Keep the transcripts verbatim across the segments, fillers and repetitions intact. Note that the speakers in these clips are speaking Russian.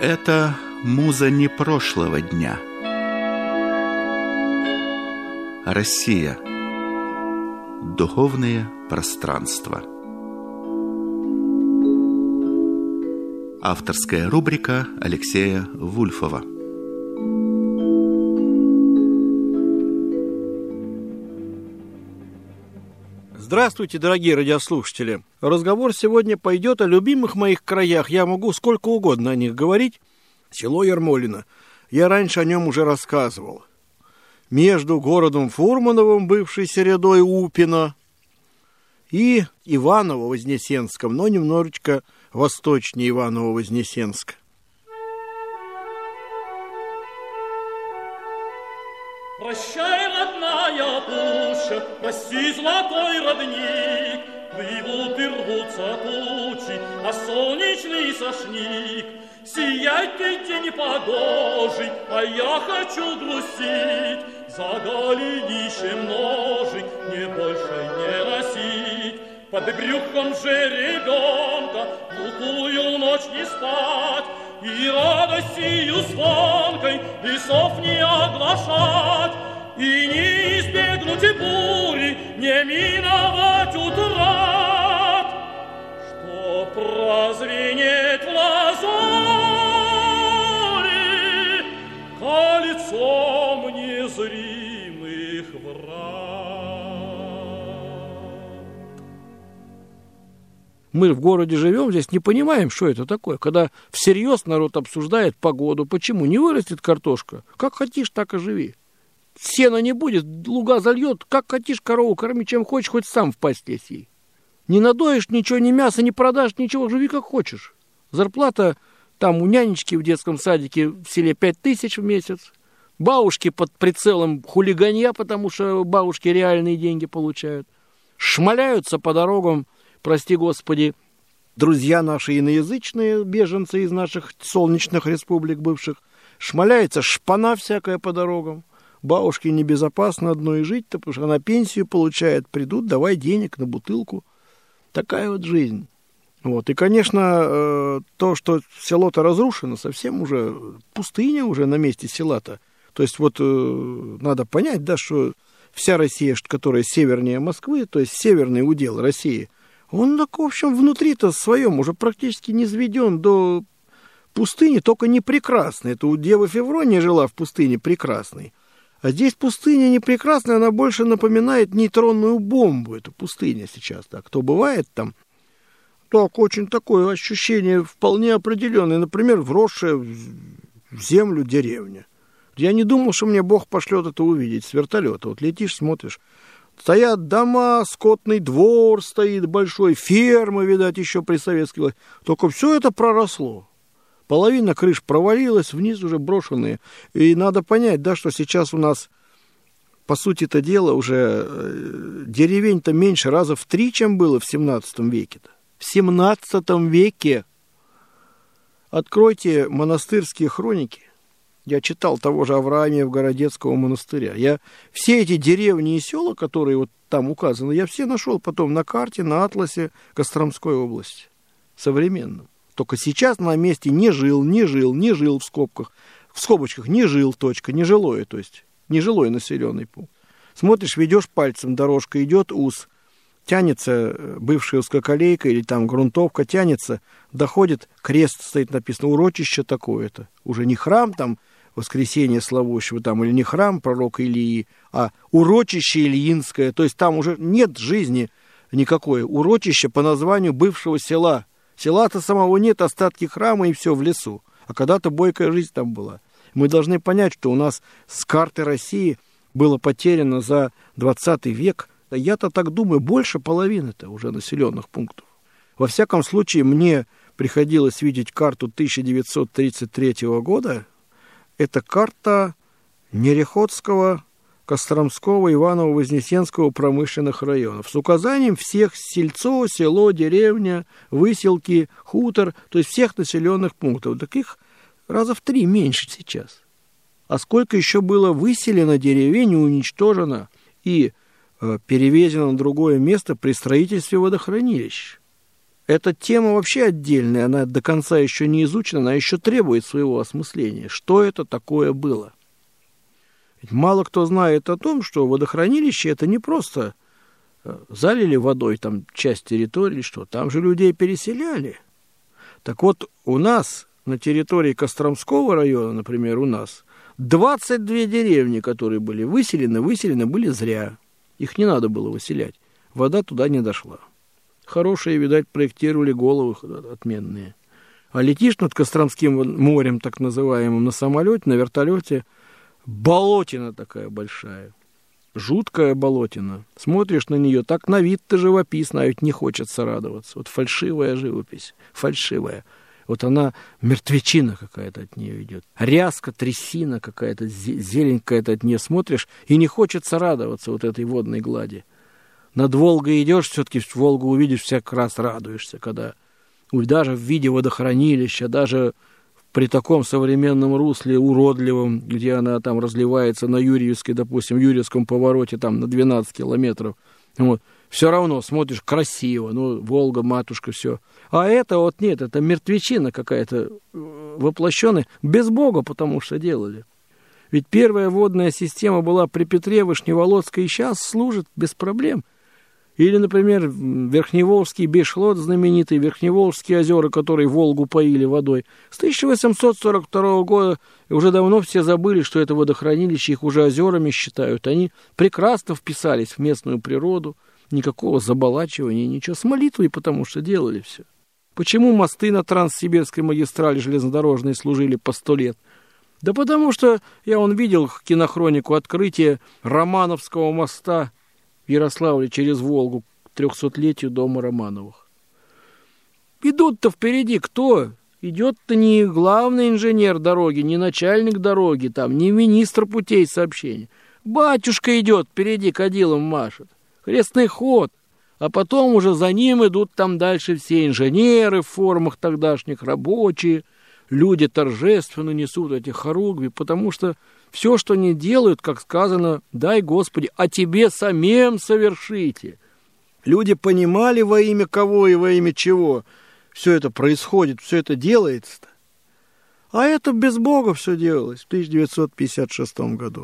Это муза не прошлого дня. Россия. Духовное пространство. Авторская рубрика Алексея Вульфова. Здравствуйте, дорогие радиослушатели. Разговор сегодня пойдет о любимых моих краях. Я могу сколько угодно о них говорить. Село Ермолино. Я раньше о нем уже рассказывал. Между городом Фурмановым, бывшей середой Упино, и Иваново-Вознесенском, но немножечко восточнее Иваново-Вознесенска. Прощай, родная пуща, прости, золотой родник, плывут и рвутся тучи, а солнечный сошник. Сияй ты, день погожий, а я хочу грустить, за голенищем ножик мне больше не носить. Под брюхом же ребенка глухую ночь не спать, и радостью звонкой лесов не оглашать, и не избегнуть и бури, не миновать утрат, что прозвенеть в лазури кольцом незримых врат. Мы в городе живем, здесь не понимаем, что это такое. Когда всерьез народ обсуждает погоду, почему не вырастет картошка? Как хотишь, так и живи. Сена не будет, луга зальет, как хотишь корову корми, чем хочешь, хоть сам в пасти съей. Не надоешь ничего, ни мяса, не продашь, ничего, живи как хочешь. Зарплата там у нянечки в детском садике в селе пять тысяч в месяц. Бабушки под прицелом хулиганья, потому что бабушки реальные деньги получают. Шмаляются по дорогам, прости господи, друзья наши иноязычные, беженцы из наших солнечных республик бывших. Шмаляется шпана всякая по дорогам. Бабушке небезопасно одной жить-то, потому что она пенсию получает, придут, давай денег на бутылку. Такая вот жизнь. Вот. И, конечно, то, что село-то разрушено, совсем уже пустыня уже на месте села-то. То есть вот надо понять, да, что вся Россия, которая севернее Москвы, то есть северный удел России, он, так, в общем, внутри-то своем уже практически не сведен до пустыни, только не прекрасной. Это у Девы Феврония жила в пустыне прекрасной. А здесь пустыня не прекрасная, она больше напоминает нейтронную бомбу, эта пустыня сейчас. Так, кто бывает там, так, очень такое ощущение вполне определенное. Например, вросшая в землю деревня. Я не думал, что мне Бог пошлет это увидеть с вертолета. Вот летишь, смотришь, стоят дома, скотный двор стоит большой, фермы, видать, еще при советской власти. Только все это проросло. Половина крыш провалилась, вниз уже брошенные. И надо понять, да, что сейчас у нас, по сути-то дела, уже деревень-то меньше раза в три, чем было в семнадцатом веке-то. В семнадцатом веке. Откройте монастырские хроники. Я читал того же Авраамиев-Городецкого монастыря. Я все эти деревни и села, которые вот там указаны, я все нашел потом на карте, на атласе Костромской области. Современном. Только сейчас на месте не жил, не жил, не жил в скобках. В скобочках не жил, точка, нежилое, то есть нежилой населенный пункт. Смотришь, ведешь пальцем, дорожка идет, ус, тянется бывшая узкоколейка или там грунтовка, тянется, доходит, крест стоит написано, урочище такое-то. Уже не храм там Воскресения Славущего там, или не храм пророка Илии, а урочище Ильинское, то есть там уже нет жизни никакой. Урочище по названию бывшего села. Села-то самого нет, остатки храма и все в лесу. А когда-то бойкая жизнь там была. Мы должны понять, что у нас с карты России было потеряно за двадцатый век, я-то так думаю, больше половины-то уже населенных пунктов. Во всяком случае, мне приходилось видеть карту тысяча девятьсот тридцать третьего года. Это карта Нереходского, Костромского, Иваново-Вознесенского промышленных районов с указанием всех сельцо, село, деревня, выселки, хутор, то есть всех населенных пунктов. Таких раза в три меньше сейчас. А сколько еще было выселено деревень и уничтожено и э, перевезено на другое место при строительстве водохранилищ. Эта тема вообще отдельная, она до конца еще не изучена, она еще требует своего осмысления. Что это такое было? Ведь мало кто знает о том, что водохранилище это не просто залили водой там часть территории, что там же людей переселяли. Так вот, у нас на территории Костромского района, например, у нас двадцать две деревни, которые были выселены, выселены были зря. Их не надо было выселять. Вода туда не дошла. Хорошие, видать, проектировали головы отменные. А летишь над Костромским морем, так называемым, на самолете, на вертолете, болотина такая большая. Жуткая болотина. Смотришь на нее, так на вид-то живописно, а ведь не хочется радоваться. Вот фальшивая живопись, фальшивая. Вот она, мертвечина какая-то от нее идет. Ряска, трясина какая-то, зелень какая-то от нее смотришь, и не хочется радоваться вот этой водной глади. Над Волгой идешь, все-таки Волгу увидишь, всяк раз радуешься, когда даже в виде водохранилища, даже при таком современном русле уродливом, где она там разливается на Юрьевской, допустим, Юрьевском повороте там на двенадцать километров, вот, все равно смотришь красиво, ну, Волга, матушка, все. А это вот нет, это мертвечина какая-то воплощенная, без Бога, потому что делали. Ведь первая водная система была при Петре Вышневолодской и сейчас служит без проблем. Или, например, Верхневолжский Бешлот, знаменитый Верхневолжские озера, которые Волгу поили водой. С тысяча восемьсот сорок второго года уже давно все забыли, что это водохранилище, их уже озерами считают. Они прекрасно вписались в местную природу, никакого заболачивания, ничего, с молитвой, потому что делали все. Почему мосты на Транссибирской магистрали железнодорожной служили по сто лет? Да потому что я вон видел кинохронику открытия Романовского моста в Ярославле через Волгу к трехсотлетию дома Романовых. Идут-то впереди кто? Идет-то не главный инженер дороги, не начальник дороги, там, не министр путей сообщения. Батюшка идет впереди, кадилом машет. Крестный ход. А потом уже за ним идут там дальше все инженеры в формах тогдашних, рабочие. Люди торжественно несут эти хоругви, потому что все, что они делают, как сказано, дай Господи, а тебе самим совершите. Люди понимали, во имя кого и во имя чего все это происходит, все это делается-то. А это без Бога все делалось в тысяча девятьсот пятьдесят шестом году.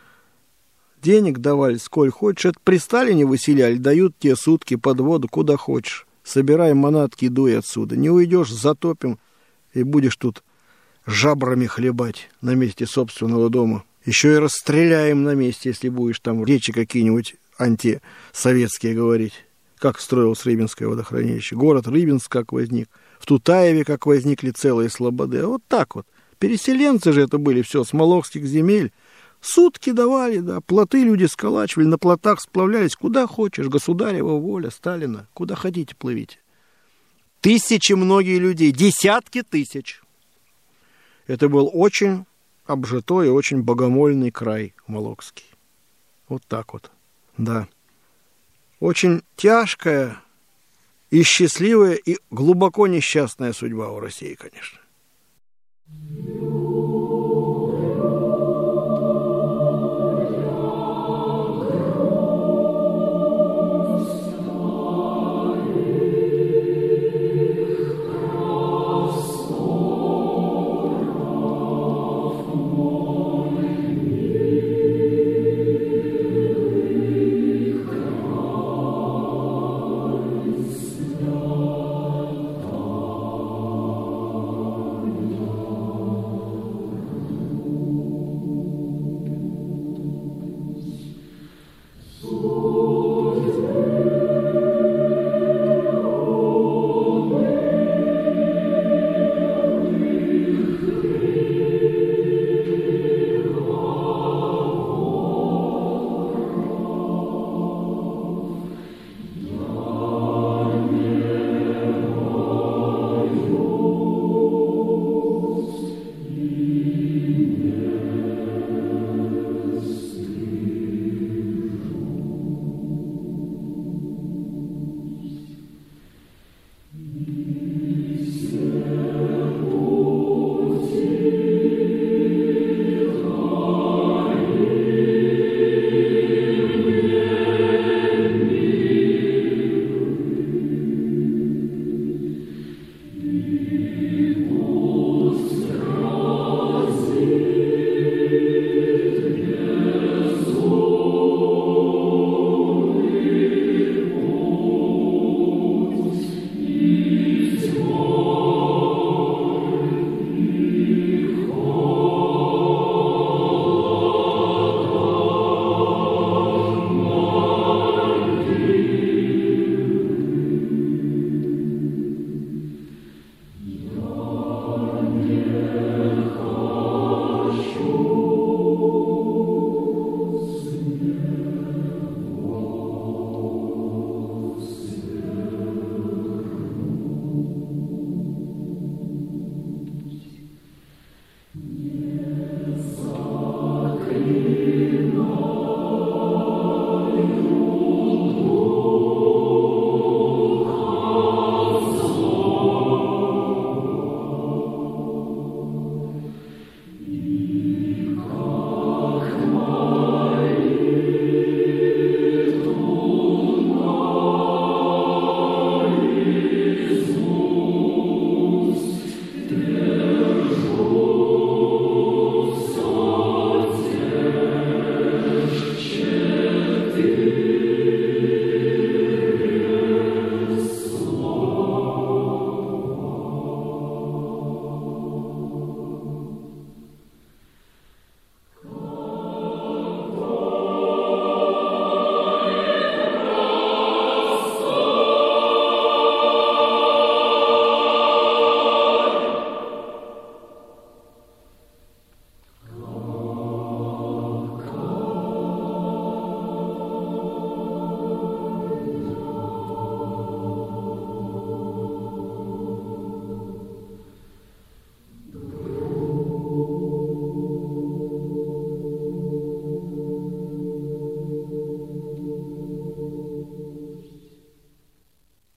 Денег давали сколь хочешь, это при Сталине выселяли, дают тебе сутки под воду, куда хочешь. Собирай манатки и дуй отсюда. Не уйдешь, затопим, и будешь тут жабрами хлебать на месте собственного дома. Еще и расстреляем на месте, если будешь там речи какие-нибудь антисоветские говорить. Как строилось Рыбинское водохранилище. Город Рыбинск как возник. В Тутаеве как возникли целые слободы. А вот так вот. Переселенцы же это были все с молохских земель. Сутки давали, да, плоты люди сколачивали, на плотах сплавлялись. Куда хочешь, государева воля, Сталина. Куда хотите, плывите. Тысячи многие людей, десятки тысяч. Это был очень обжитой и очень богомольный край Молокский. Вот так вот, да. Очень тяжкая и счастливая, и глубоко несчастная судьба у России, конечно.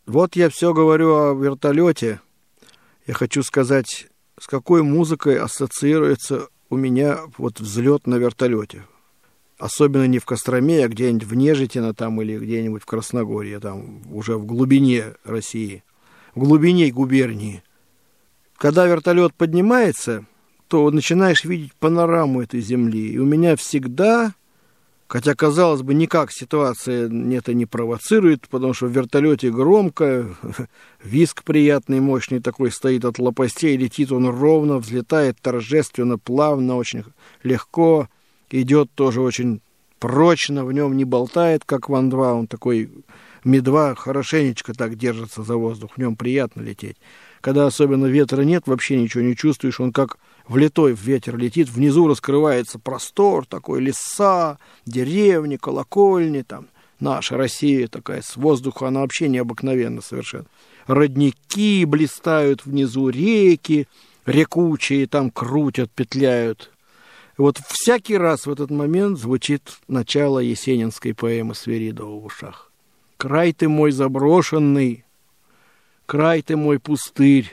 Вот я все говорю о вертолете. Я хочу сказать, с какой музыкой ассоциируется у меня вот взлет на вертолете. Особенно не в Костроме, а где-нибудь в Нежитино там или где-нибудь в Красногорье, там уже в глубине России, в глубине губернии. Когда вертолет поднимается, то начинаешь видеть панораму этой земли. И у меня всегда, хотя, казалось бы, никак ситуация это не провоцирует, потому что в вертолете громко, визг приятный, мощный такой стоит от лопастей, летит он ровно, взлетает торжественно, плавно, очень легко, идет тоже очень прочно, в нем не болтает, как Ван-два, он такой Ми-два хорошенечко так держится за воздух, в нем приятно лететь. Когда особенно ветра нет, вообще ничего не чувствуешь, он как влитой в ветер летит, внизу раскрывается простор, такой леса, деревни, колокольни, там наша Россия такая, с воздуха она вообще необыкновенна совершенно. Родники блистают внизу, реки рекучие там крутят, петляют. И вот всякий раз в этот момент звучит начало есенинской поэмы Свиридова в ушах. «Край ты мой заброшенный, край ты мой пустырь,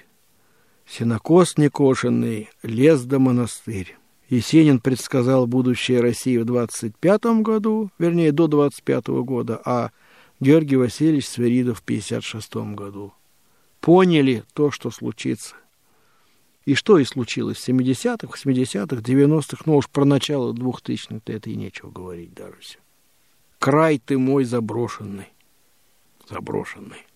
сенокос некошенный, лес да монастырь». Есенин предсказал будущее России в двадцать пятом году, вернее, до двадцать пятого года, а Георгий Васильевич Свиридов в пятьдесят шестом году. Поняли то, что случится. И что и случилось в семидесятых, восьмидесятых, девяностых, ну уж про начало двухтысячных-то это и нечего говорить даже все. «Край ты мой заброшенный, заброшенный».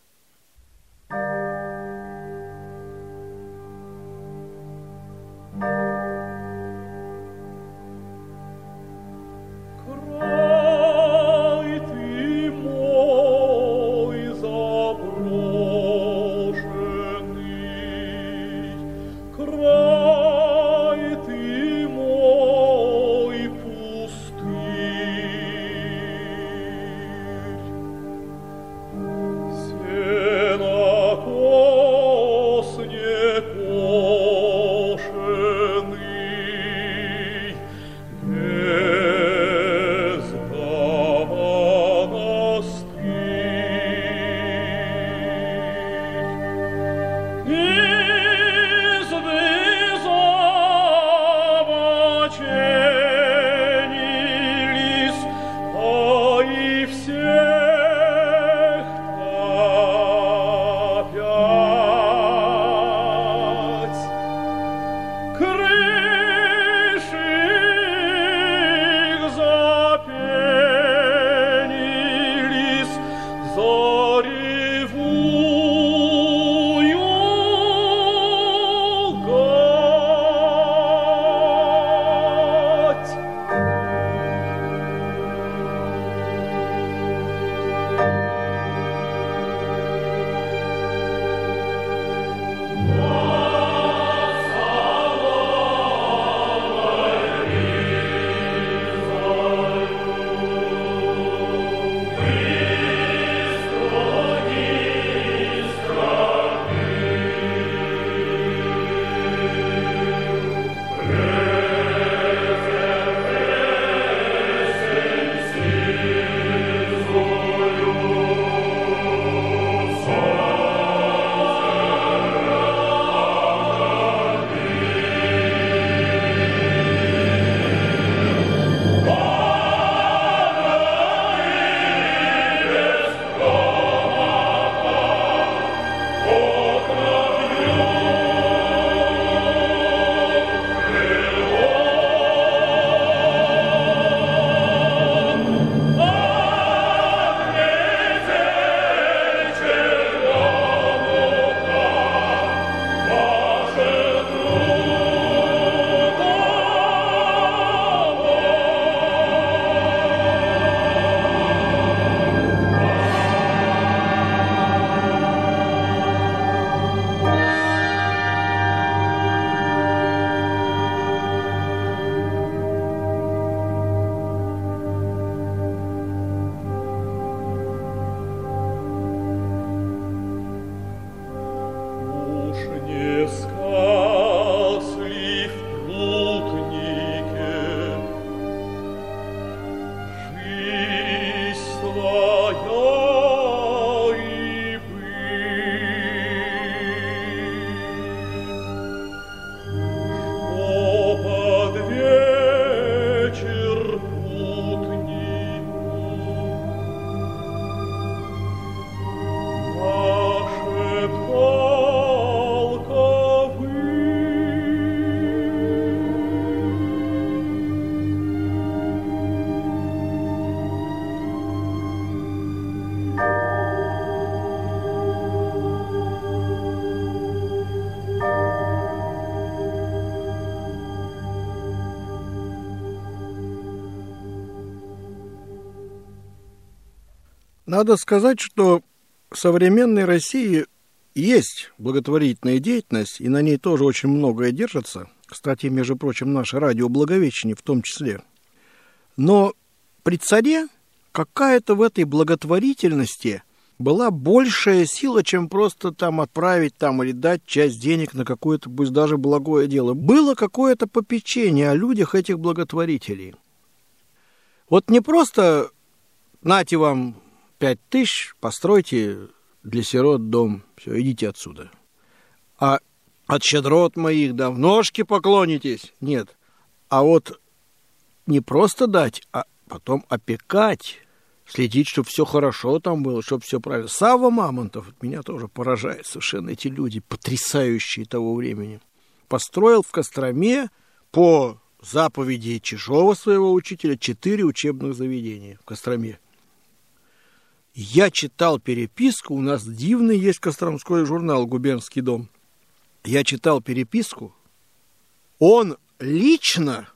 Заревую Надо сказать, что в современной России есть благотворительная деятельность, и на ней тоже очень многое держится. Кстати, между прочим, наше радио Благовещение в том числе. Но при царе какая-то в этой благотворительности была большая сила, чем просто там отправить там или дать часть денег на какое-то, пусть даже благое дело. Было какое-то попечение о людях этих благотворителей. Вот не просто нате вам пять тысяч, постройте для сирот дом, все, идите отсюда. А от щедрот моих, да, в ножки поклонитесь. Нет. А вот не просто дать, а потом опекать, следить, чтобы все хорошо там было, чтобы все правильно. Савва Мамонтов, меня тоже поражает совершенно эти люди, потрясающие того времени. Построил в Костроме по заповеди Чижова, своего учителя, четыре учебных заведения в Костроме. Я читал переписку, у нас дивный есть костромской журнал «Губернский дом». Я читал переписку, он лично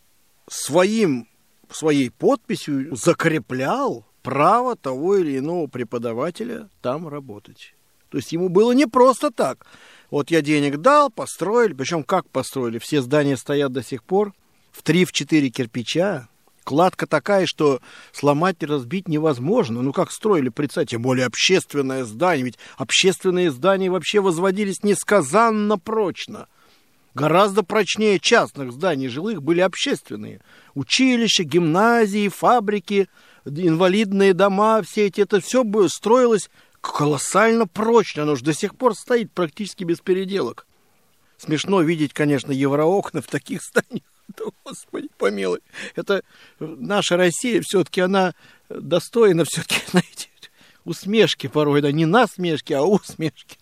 своим, своей подписью закреплял право того или иного преподавателя там работать. То есть ему было не просто так. Вот я денег дал, построили, причем как построили? Все здания стоят до сих пор в три-четыре кирпича. Кладка такая, что сломать и разбить невозможно. Ну, как строили, представьте, тем более общественное здание. Ведь общественные здания вообще возводились несказанно прочно. Гораздо прочнее частных зданий жилых были общественные. Училища, гимназии, фабрики, инвалидные дома, все эти, это все строилось колоссально прочно. Оно же до сих пор стоит практически без переделок. Смешно видеть, конечно, евроокна в таких зданиях. Да, Господи, помилуй. Это наша Россия, все-таки она достойна, все-таки, знаете, усмешки порой, да, не насмешки, а усмешки.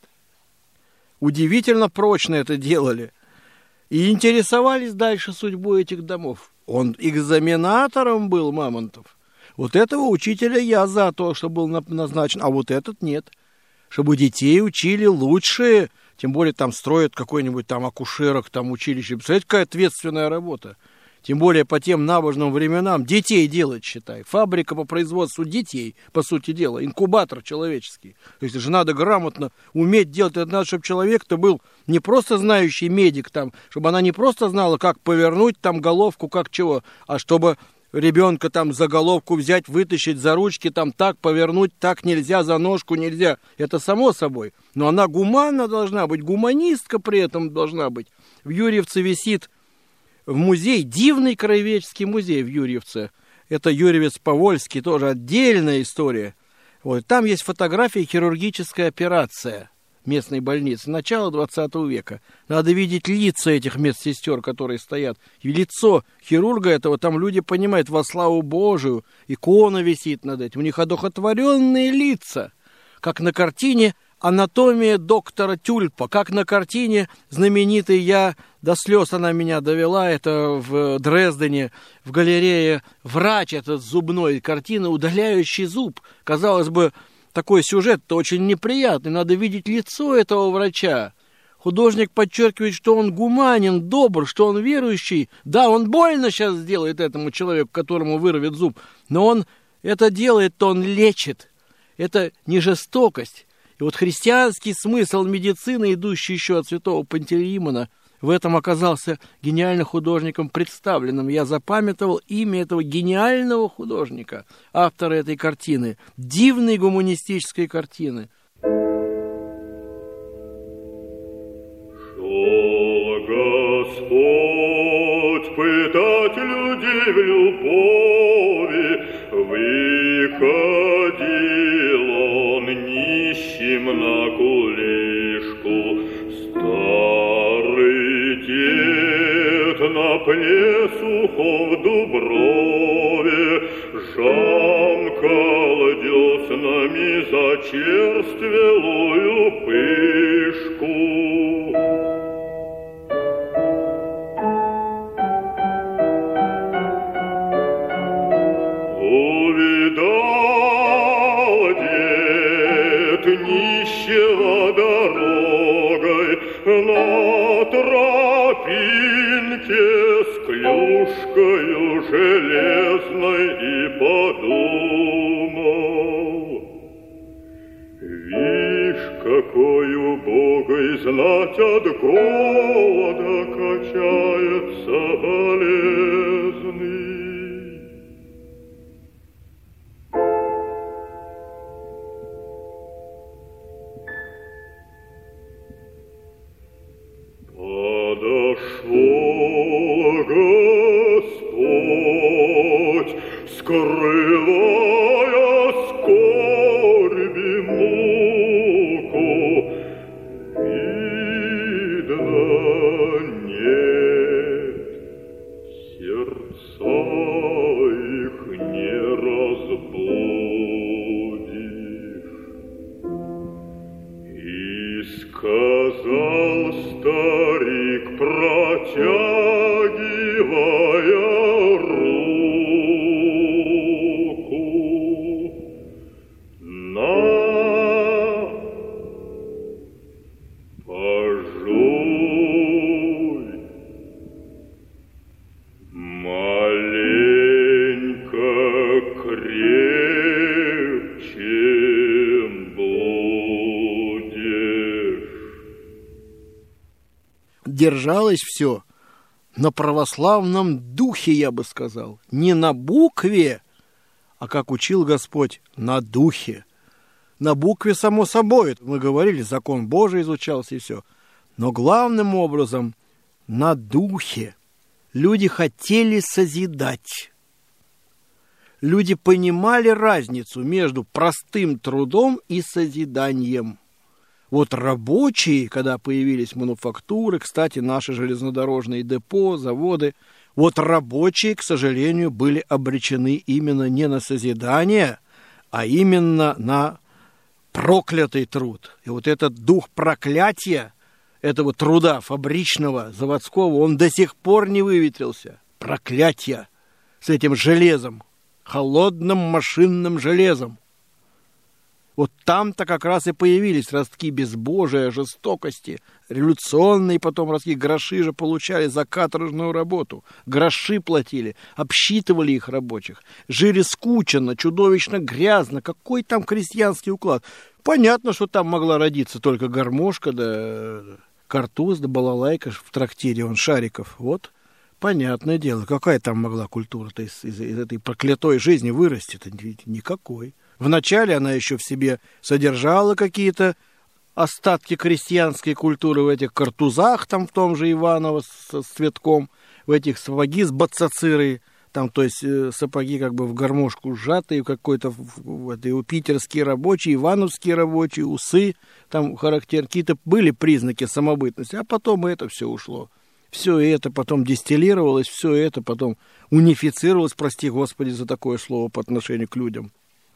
Удивительно прочно это делали. И интересовались дальше судьбой этих домов. Он экзаменатором был, Мамонтов. Вот этого учителя я за то, что был назначен, а вот этот нет. Чтобы детей учили лучшие. Тем более там строят какой-нибудь там акушерок, там училище. Представляете, какая ответственная работа. Тем более по тем набожным временам. Детей делать, считай. Фабрика по производству детей, по сути дела. Инкубатор человеческий. То есть это же надо грамотно уметь делать. Это надо, чтобы человек-то был не просто знающий медик там, чтобы она не просто знала, как повернуть там головку, как чего, а чтобы ребенка там за головку взять, вытащить за ручки, там так повернуть, так нельзя, за ножку нельзя. Это само собой. Но она гуманна должна быть, гуманистка при этом должна быть. В Юрьевце висит в музей, дивный краеведческий музей в Юрьевце. Это Юрьевец-Повольский, тоже отдельная история. Вот. Там есть фотография хирургическая операция местной больницы, начала двадцатого века. Надо видеть лица этих медсестер, которые стоят. И лицо хирурга этого, там люди понимают, во славу Божию, икона висит над этим. У них одухотворенные лица, как на картине «Анатомия доктора Тюльпа», как на картине знаменитой «Я до слез она меня довела», это в Дрездене, в галерее «Врач», этот зубной, картина «Удаляющий зуб». Казалось бы, такой сюжет-то очень неприятный, надо видеть лицо этого врача. Художник подчеркивает, что он гуманен, добр, что он верующий. Да, он больно сейчас сделает этому человеку, которому вырвет зуб, но он это делает, то он лечит. Это не жестокость. И вот христианский смысл медицины, идущий еще от святого Пантелеимона, в этом оказался гениальным художником представленным. Я запамятовал имя этого гениального художника, автора этой картины, дивной гуманистической картины. Шел Господь пытать людей в любови, выходил он нищим на кулишку, старый дед на плесухом в Дуброве жамкал деснами за черствелую пышку. Увидал дед нищего дорогой на тропинке с клюшкою железной и подумал: убогой знать от голода качается болезный. Подошел Господь, скрывая скорби муку, видно нет, сердца их не разбудишь. И сказал старик, протягивая руку: на, пожуй, маленько крепче будешь. Держалось все на православном духе, я бы сказал. Не на букве, а, как учил Господь, на духе. На букве, само собой, мы говорили, закон Божий изучался и все. Но главным образом на духе. Люди хотели созидать. Люди понимали разницу между простым трудом и созиданием. Вот рабочие, когда появились мануфактуры, кстати, наши железнодорожные депо, заводы, вот рабочие, к сожалению, были обречены именно не на созидание, а именно на проклятый труд. И вот этот дух проклятия, этого труда фабричного, заводского, он до сих пор не выветрился. Проклятие с этим железом, холодным машинным железом. Вот там-то как раз и появились ростки безбожия, жестокости, революционные потом ростки. Гроши же получали за каторжную работу. Гроши платили, обсчитывали их рабочих. Жили скучно, чудовищно грязно. Какой там крестьянский уклад? Понятно, что там могла родиться только гармошка, да картуз, да балалайка в трактире, он Шариков. Вот, понятное дело, какая там могла культура-то из, из, из этой проклятой жизни вырасти-то? Никакой. Вначале она еще в себе содержала какие-то остатки крестьянской культуры в этих картузах, там в том же Иваново с, с цветком, в этих сапоги с бацацирой, там, то есть э, сапоги как бы в гармошку сжатые, какой-то вот, и питерские рабочие, ивановские рабочие, усы, там характерные, какие-то были признаки самобытности, а потом это все ушло. Все это потом дистиллировалось, все это потом унифицировалось, прости Господи за такое слово по отношению к людям.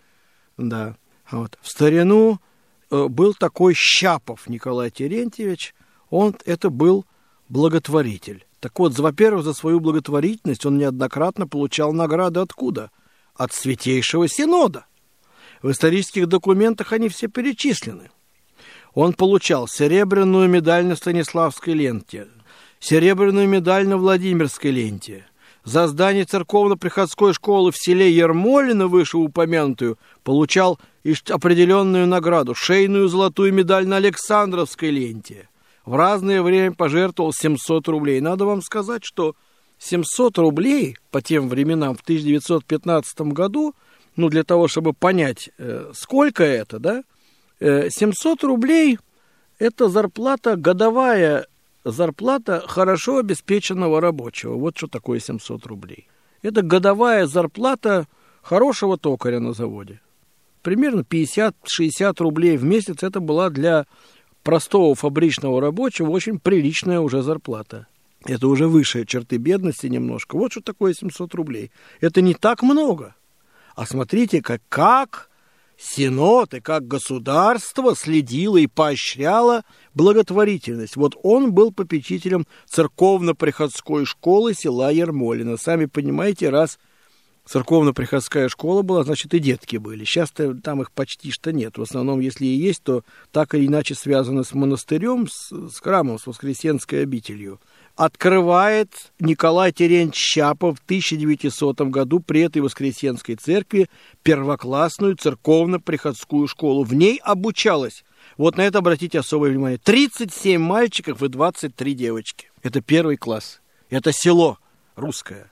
Да, вот. В старину э, был такой Щапов Николай Терентьевич, он это был благотворитель. Так вот, во-первых, за свою благотворительность он неоднократно получал награды откуда? От Святейшего Синода. В исторических документах они все перечислены. Он получал серебряную медаль на Станиславской ленте, серебряную медаль на Владимирской ленте. За здание церковно-приходской школы в селе Ермолино, вышеупомянутую, получал определенную награду, шейную золотую медаль на Александровской ленте. В разное время пожертвовал семьсот рублей. Надо вам сказать, что семьсот рублей по тем временам в тысяча девятьсот пятнадцатом году, ну, для того, чтобы понять, э, сколько это, да, э, семьсот рублей – это зарплата годовая, зарплата хорошо обеспеченного рабочего. Вот что такое семьсот рублей. Это годовая зарплата хорошего токаря на заводе. Примерно пятьдесят-шестьдесят рублей в месяц это была для простого фабричного рабочего очень приличная уже зарплата. Это уже высшие черты бедности немножко. Вот что такое семьсот рублей. Это не так много. А смотрите, как, как Синод и как государство следило и поощряло благотворительность. Вот он был попечителем церковно-приходской школы села Ермолино. Сами понимаете, раз церковно-приходская школа была, значит, и детки были. Сейчас-то там их почти что нет. В основном, если и есть, то так или иначе связано с монастырем, с, с храмом, с Воскресенской обителью. Открывает Николай Терентьевич Щапов в тысяча девятисотом году при этой Воскресенской церкви первоклассную церковно-приходскую школу. В ней обучалось Вот на это обратите особое внимание. тридцать семь мальчиков и двадцать три девочки. Это первый класс. Это село русское.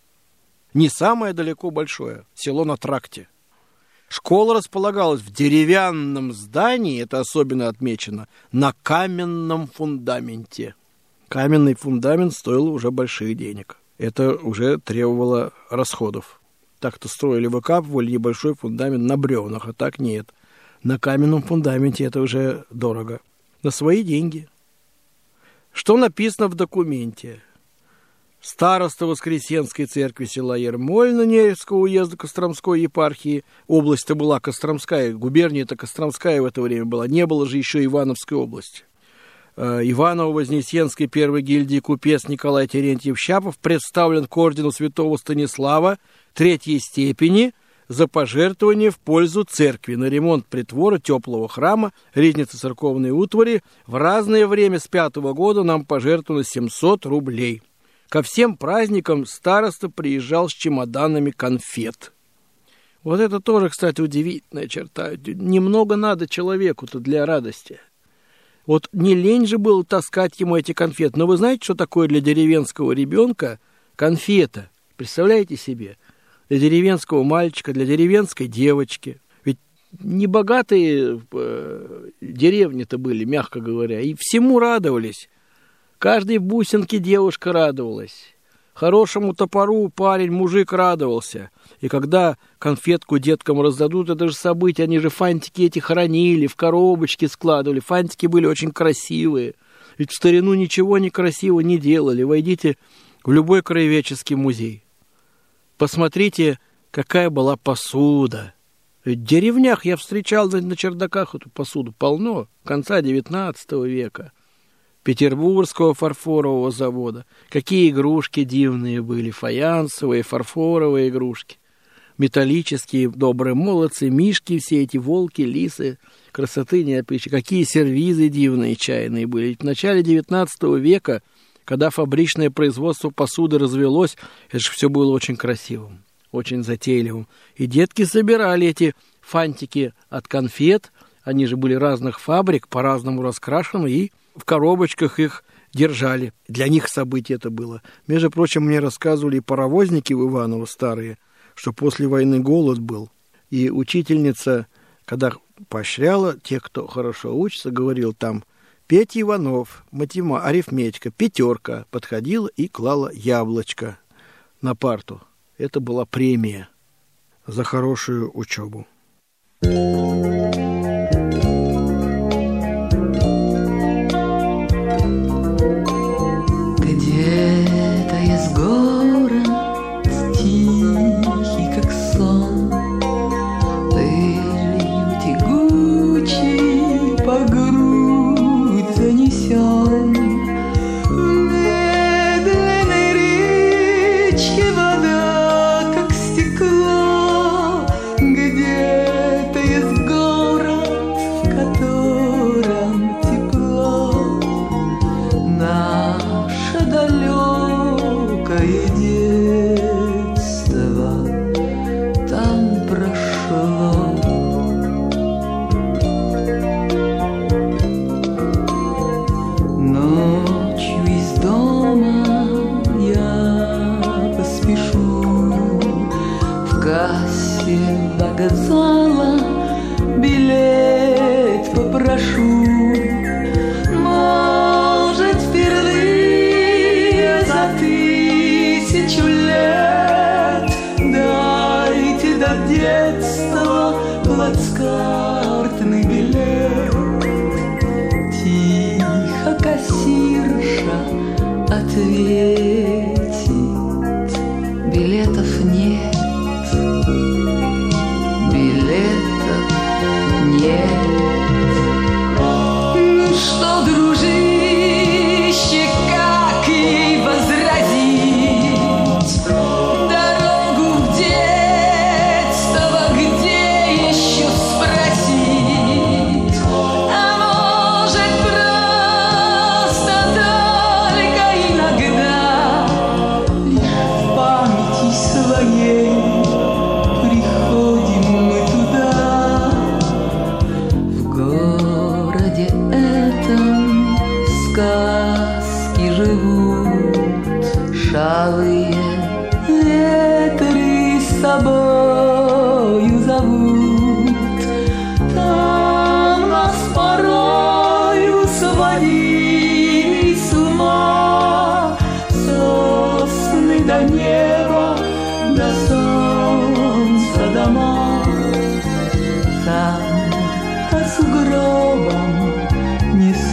Не самое далеко большое. Село на тракте. Школа располагалась в деревянном здании, это особенно отмечено, на каменном фундаменте. Каменный фундамент стоил уже больших денег. Это уже требовало расходов. Так-то строили, выкапывали небольшой фундамент на бревнах, а так нет. На каменном фундаменте это уже дорого. На свои деньги. Что написано в документе? Староста Воскресенской церкви села Ермольно Неревского уезда Костромской епархии. Область-то была Костромская, губерния-то Костромская в это время была. Не было же еще Ивановской области. Иваново-Вознесенской первой гильдии купец Николай Терентьев-Щапов представлен к ордену святого Станислава третьей степени за пожертвование в пользу церкви на ремонт притвора, теплого храма, ризницы церковной утвари. В разное время с пятого года нам пожертвовано семьсот рублей. Ко всем праздникам староста приезжал с чемоданами конфет. Вот это тоже, кстати, удивительная черта. Немного надо человеку-то для радости. Вот не лень же было таскать ему эти конфеты. Но вы знаете, что такое для деревенского ребенка конфета? Представляете себе? Для деревенского мальчика, для деревенской девочки. Ведь небогатые э, деревни-то были, мягко говоря, и всему радовались. Каждой бусинке девушка радовалась. Хорошему топору парень, мужик радовался. И когда конфетку деткам раздадут, это же событие, они же фантики эти хранили, в коробочки складывали. Фантики были очень красивые. Ведь в старину ничего некрасивого не делали. Войдите в любой краеведческий музей. Посмотрите, какая была посуда. Ведь в деревнях я встречал на, на чердаках эту посуду полно, конца девятнадцатого века. Петербургского фарфорового завода. Какие игрушки дивные были, фаянсовые, фарфоровые игрушки. Металлические, добрые молодцы, мишки, все эти волки, лисы, красоты не опишешь. Какие сервизы дивные чайные были. Ведь в начале девятнадцатого века, когда фабричное производство посуды развелось, это же все было очень красивым, очень затейливым. И детки собирали эти фантики от конфет, они же были разных фабрик, по-разному раскрашены, и в коробочках их держали. Для них событие это было. Между прочим, мне рассказывали и паровозники в Иваново старые, что после войны голод был. И учительница, когда поощряла тех, кто хорошо учится, говорил там: Петя Иванов, матема, арифметика, пятерка, подходила и клала яблочко на парту. Это была премия за хорошую учебу. Но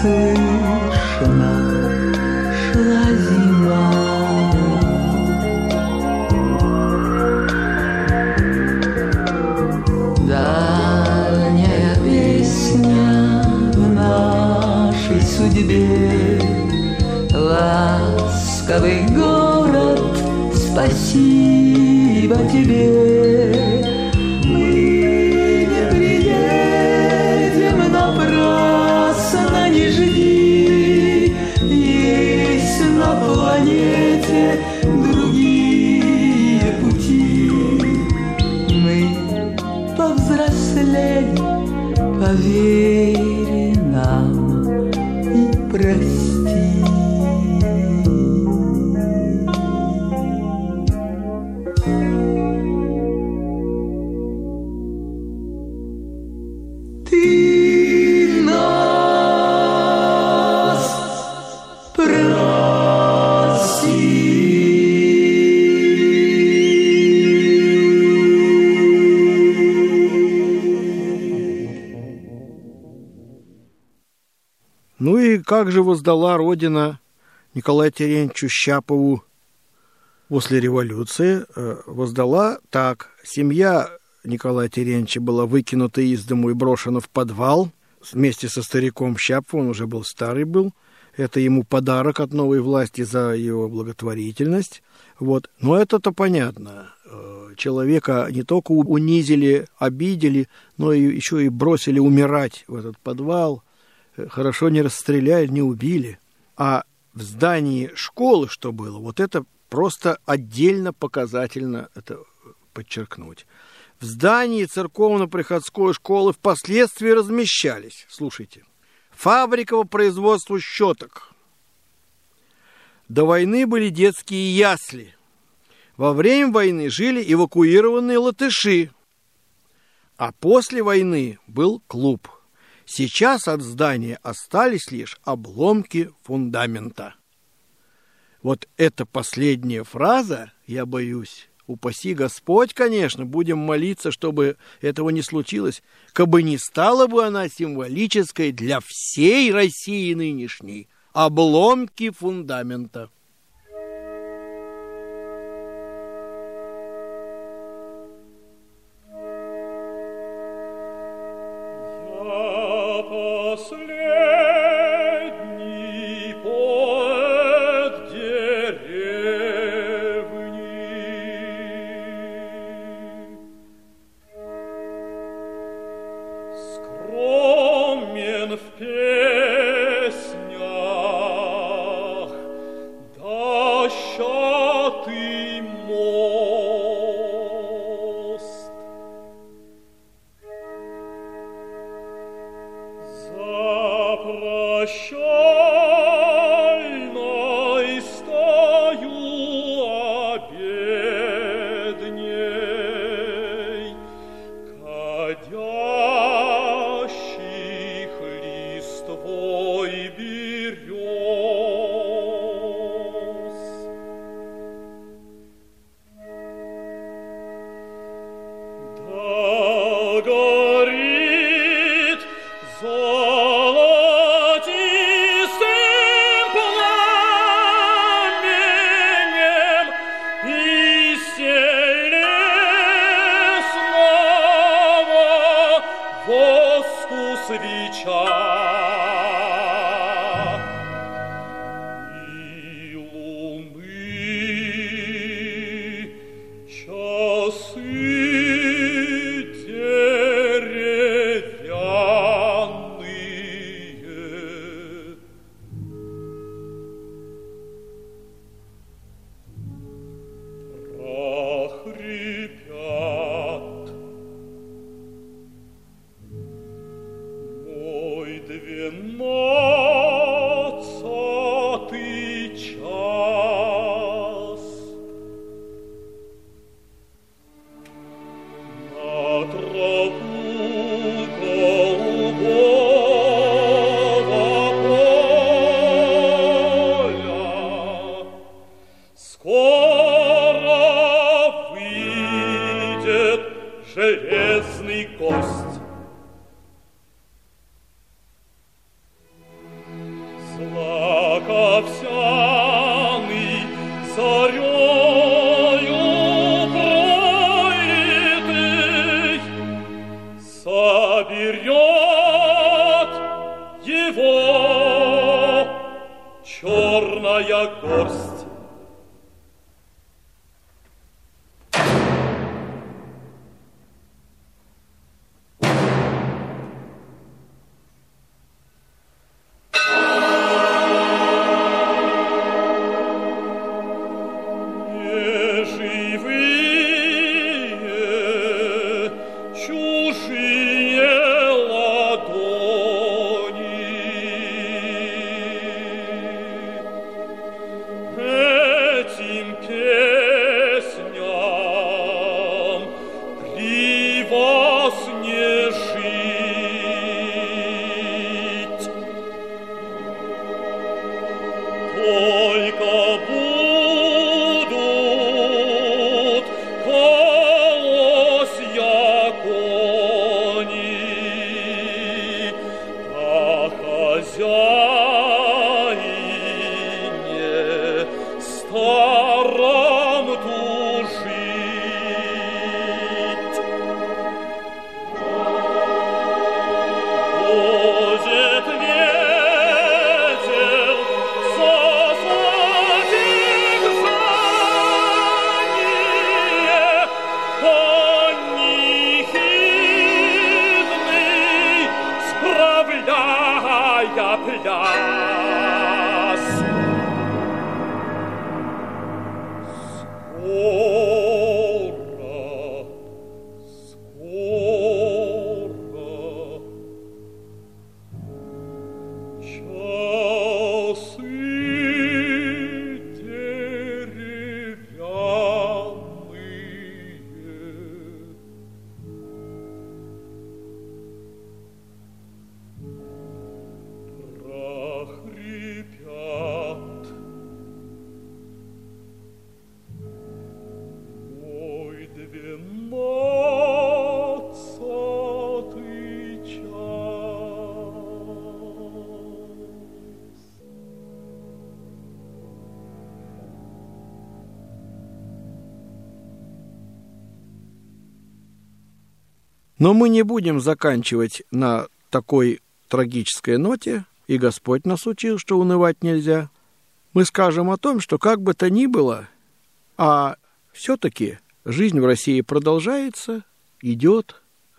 неслышно шла зима. Дальняя песня в нашей судьбе, ласковый город, спасибо тебе. Мы не приедем напрасно, не жди, есть на планете другие пути. Мы повзрослели, поверь нам и прости. Ты нас прости. Ну и как же воздала Родина Николаю Терентьевичу Щапову после революции? Воздала так. Семья Николая Терентьевича была выкинута из дому и брошена в подвал вместе со стариком Щаповым, он уже был старый был. Это ему подарок от новой власти за его благотворительность. Вот. Но это-то понятно. Человека не только унизили, обидели, но и еще и бросили умирать в этот подвал. Хорошо не расстреляли, не убили. А в здании школы, что было, вот это просто отдельно показательно это подчеркнуть. В здании церковно-приходской школы впоследствии размещались, слушайте, фабрика по производству щеток. До войны были детские ясли. Во время войны жили эвакуированные латыши. А после войны был клуб. Сейчас от здания остались лишь обломки фундамента. Вот эта последняя фраза, я боюсь, упаси Господь, конечно, будем молиться, чтобы этого не случилось, кабы не стала бы она символической для всей России нынешней. Обломки фундамента. Последний поэт деревни, скромен в песнях, дощатый мост. Прощальной стою обедней, кадящих листвой берез. Да горит золотистый флаг овсяный зарею пролитый соберет его черная горсть. Но мы не будем заканчивать на такой трагической ноте, и Господь нас учил, что унывать нельзя. Мы скажем о том, что как бы то ни было, а все-таки жизнь в России продолжается, идет,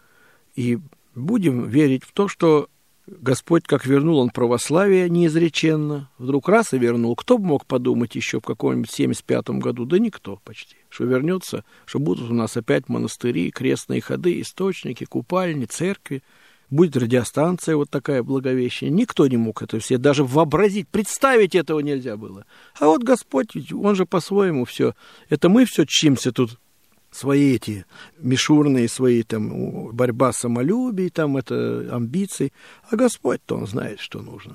и будем верить в то, что Господь, как вернул Он православие неизреченно, вдруг раз и вернул. Кто бы мог подумать еще в каком-нибудь семьдесят пятом году? Да никто почти. Что вернется, что будут у нас опять монастыри, крестные ходы, источники, купальни, церкви. Будет радиостанция вот такая Благовещение. Никто не мог это все даже вообразить, представить этого нельзя было. А вот Господь, Он же по-своему все. Это мы все чимся тут. Свои эти мишурные, свои там борьба самолюбий, там это амбиции. А Господь-то Он знает, что нужно.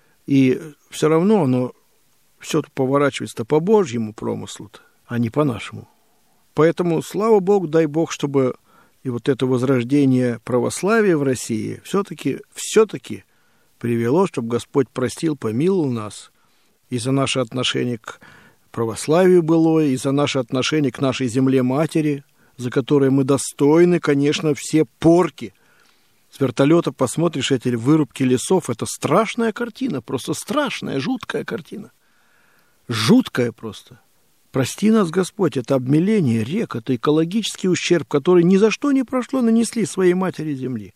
И все равно оно все поворачивается по Божьему промыслу-то, а не по нашему. Поэтому, слава Богу, дай Бог, чтобы и вот это возрождение православия в России все-таки, все-таки привело, чтобы Господь простил, помиловал нас и за наше отношение к православию было, и за наше отношение к нашей земле-матери, за которой мы достойны, конечно, все порки. С вертолета посмотришь эти вырубки лесов, это страшная картина, просто страшная, жуткая картина. Жуткая просто. Прости нас, Господь, это обмеление рек, это экологический ущерб, который ни за что ни прошло, нанесли своей матери земли.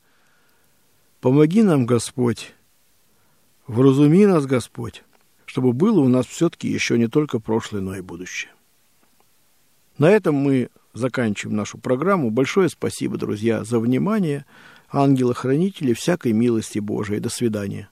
Помоги нам, Господь, вразуми нас, Господь, чтобы было у нас все-таки еще не только прошлое, но и будущее. На этом мы заканчиваем нашу программу. Большое спасибо, друзья, за внимание. Ангелы-хранители всякой милости Божией. До свидания.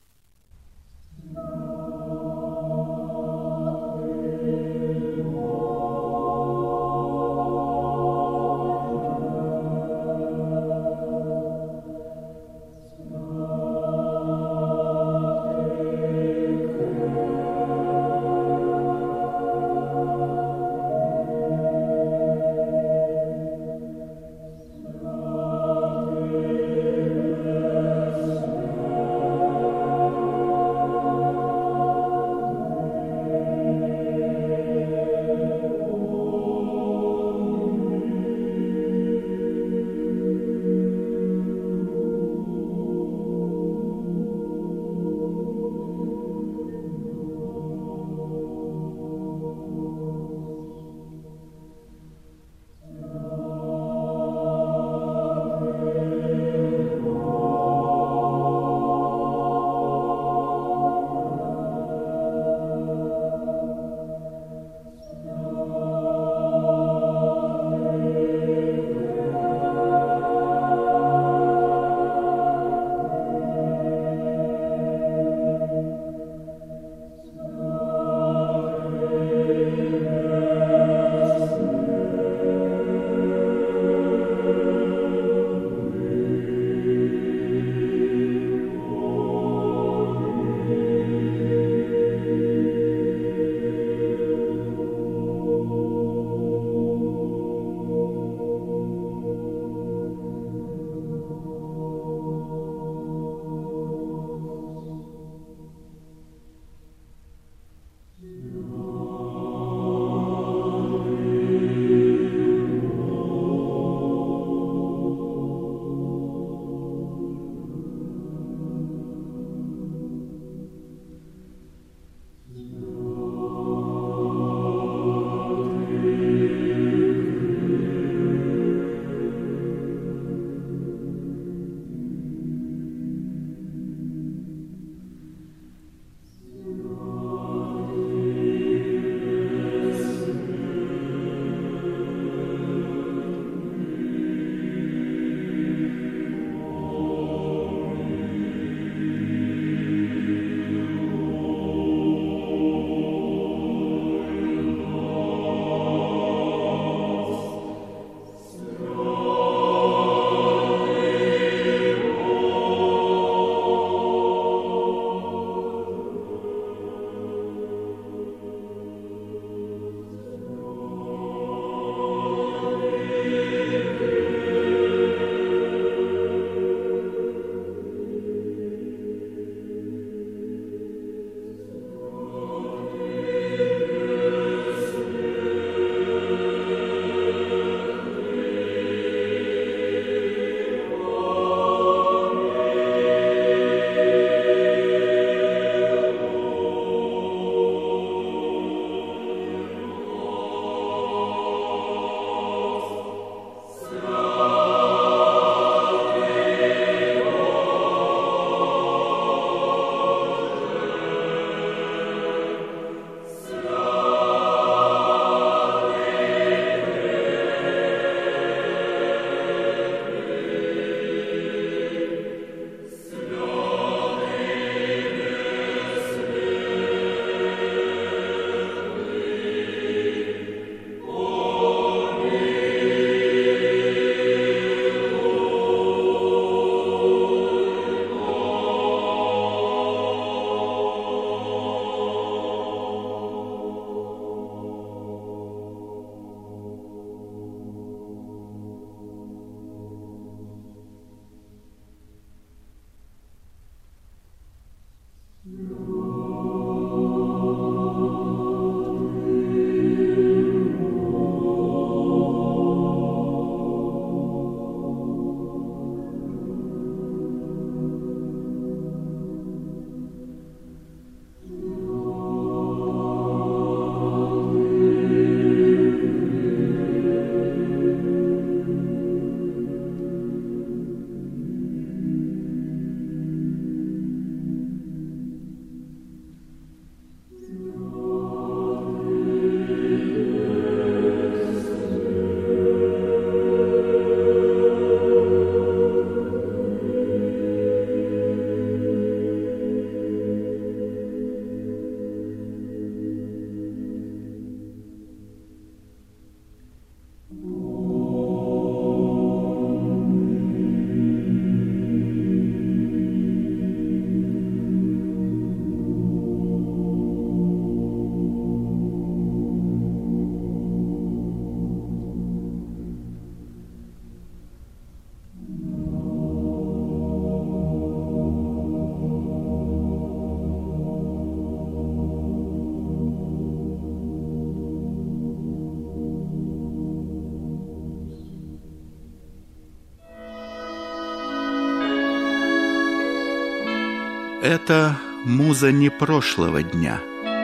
Это муза не прошлого дня.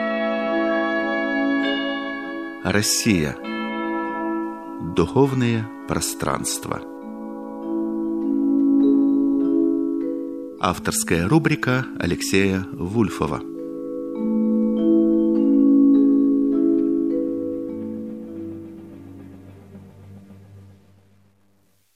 Россия. Духовные пространства. Авторская рубрика Алексея Вульфова.